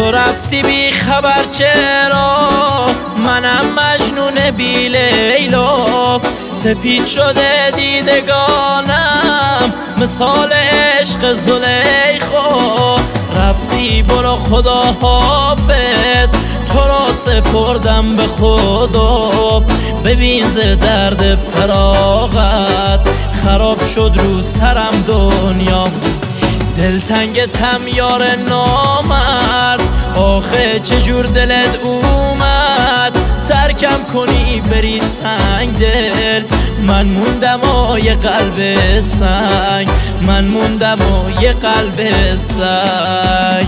تو رفتی بی خبر چرا، منم مجنون بی لیلا. سپید شده دیدگانم مثال عشق زلیخا. رفتی برو خدا حافظ، تو را سپردم به خدا. ببین ز درد فراغت خراب شد رو سرم دنیا. دلتنگتم یار نامرد، آخه چجور دلت اومد ترکم کنی بری سنگ دل. من موندم و یه قلب سنگ، من موندم و یه قلب سنگ.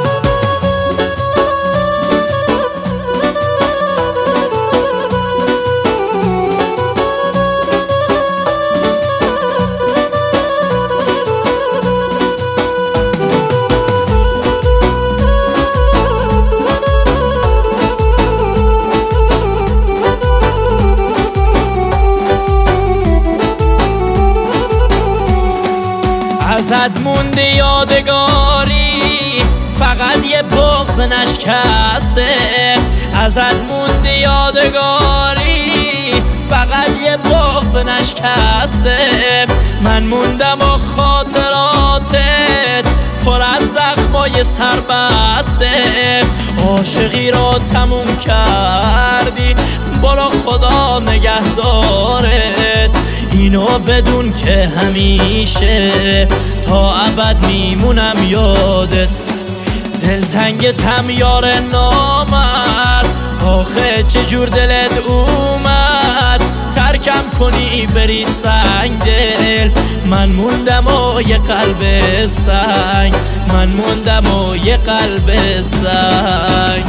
ازت مونده یادگاری، فقط یه بغض نشکسته. ازت مونده یادگاری، فقط یه بغض نشکسته. من موندم و خاطراتت پر از زخمای سربسته. عاشقی را تموم کردی، برو خدا نگهدارت. اینو بدون که همیشه تا ابد میمونم یادت. دلتنگتم یار نامرد، آخه چجور دلت اومد ترکم کنی بری سنگ دل. من موندم و یه قلب سنگ، من موندم و یه قلب سنگ.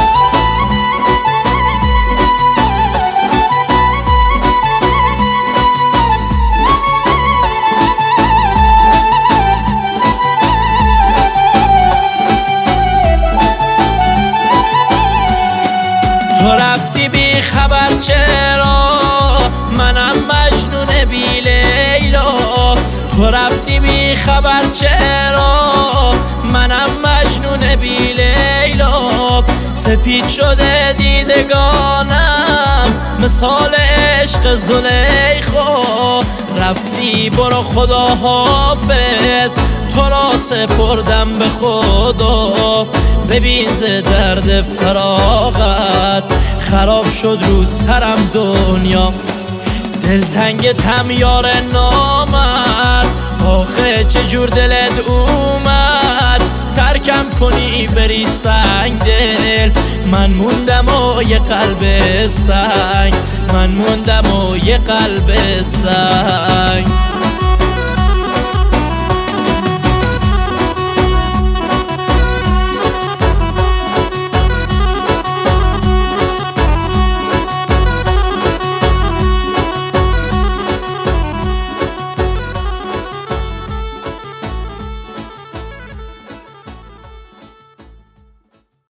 تو رفتی بی خبر چرا، منم مجنون بی لیلا. تو رفتی بی خبر چرا، منم مجنون بی لیلا. سپید شده دیدگانم مثال عشق زلیخا. رفتی برو خدا حافظ، تو را سپردم به خدا. ببین ز درد فراغت خراب شد رو سرم دنیا. دلتنگتم یار نامرد، آخه چجور دلت اومد ترکم کنی بری سنگ دل. من موندم و یه قلب سنگ، من موندم و یه قلب سنگ.